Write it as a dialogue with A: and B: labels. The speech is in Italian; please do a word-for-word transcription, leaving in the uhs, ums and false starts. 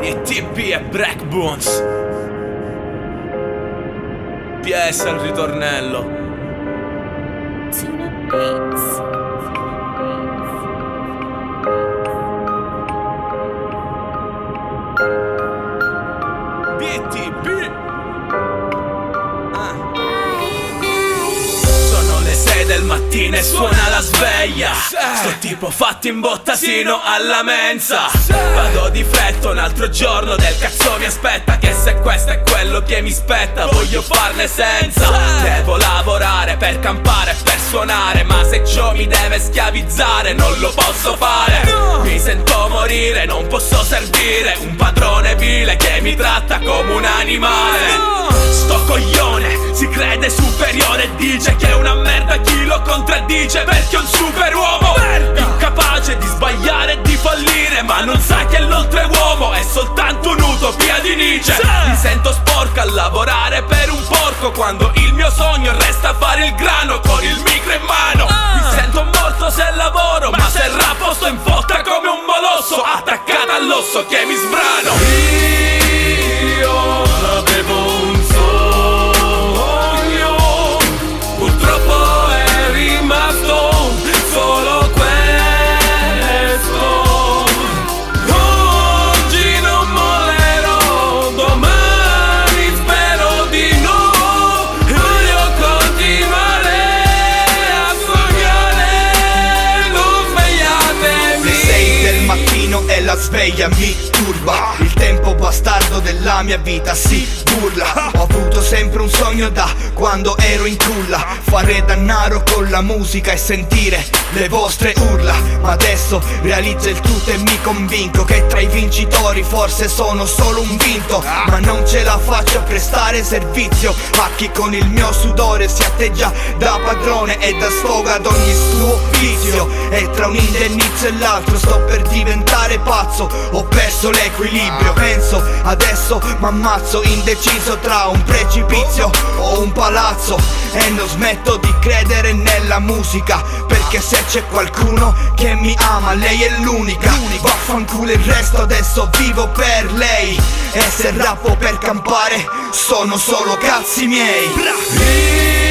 A: E T B e Blackbones. P S al ritornello.
B: Tuna Beats.
A: B T B. Ah. Sono le sei del mattino e suona la sveglia. Sto tipo fatto in botta sino alla mensa. Vado di fretta, un altro giorno del cazzo mi aspetta. Che se questo è quello che mi spetta, voglio farne senza. Devo lavorare per campare e per suonare, ma se ciò mi deve schiavizzare non lo posso fare. Mi sento morire, non posso servire un padrone vile che mi tratta come un animale. Sto coglione si crede superiore e dice che è una merda chi lo contraddice, perché è un superuomo incapace di sbagliare e di fallire, ma non sa che l'oltreuomo è soltanto un'utopia di Nietzsche. Mi sento sporco a lavorare per un porco quando il mio sogno resta fare il grano con il micro in mano. Mi sento morto se lavoro, ma se rappo sto in fotta come un molosso attaccato all'osso che mi sbrano. Io avevo un sogno, purtroppo è rimasto solo questo. Oggi non mollerò, domani spero di no. Voglio continuare a sognare, non svegliatemi.
C: Le sei del mattino e la sveglia mi turba. Il tempo bastardo della mia vita si burla. Ho avuto sempre un sogno da quando ero in culla: fare denaro con la musica e sentire le vostre urla. Ma adesso realizzo il tutto e mi convinco che tra i vincitori forse sono solo un vinto. Ma non ce la faccio a prestare servizio a chi con il mio sudore si atteggia da padrone e da sfoga ad ogni suo vizio. E tra un indennizzo e l'altro sto per diventare pazzo. Ho perso l'equilibrio, penso adesso m'ammazzo, indeciso tra un precipizio o un palazzo. E non smetto di credere nella musica, perché se c'è qualcuno che mi ama lei è l'unica. Vaffanculo il resto, adesso vivo per lei. E se rappo per campare sono solo cazzi miei.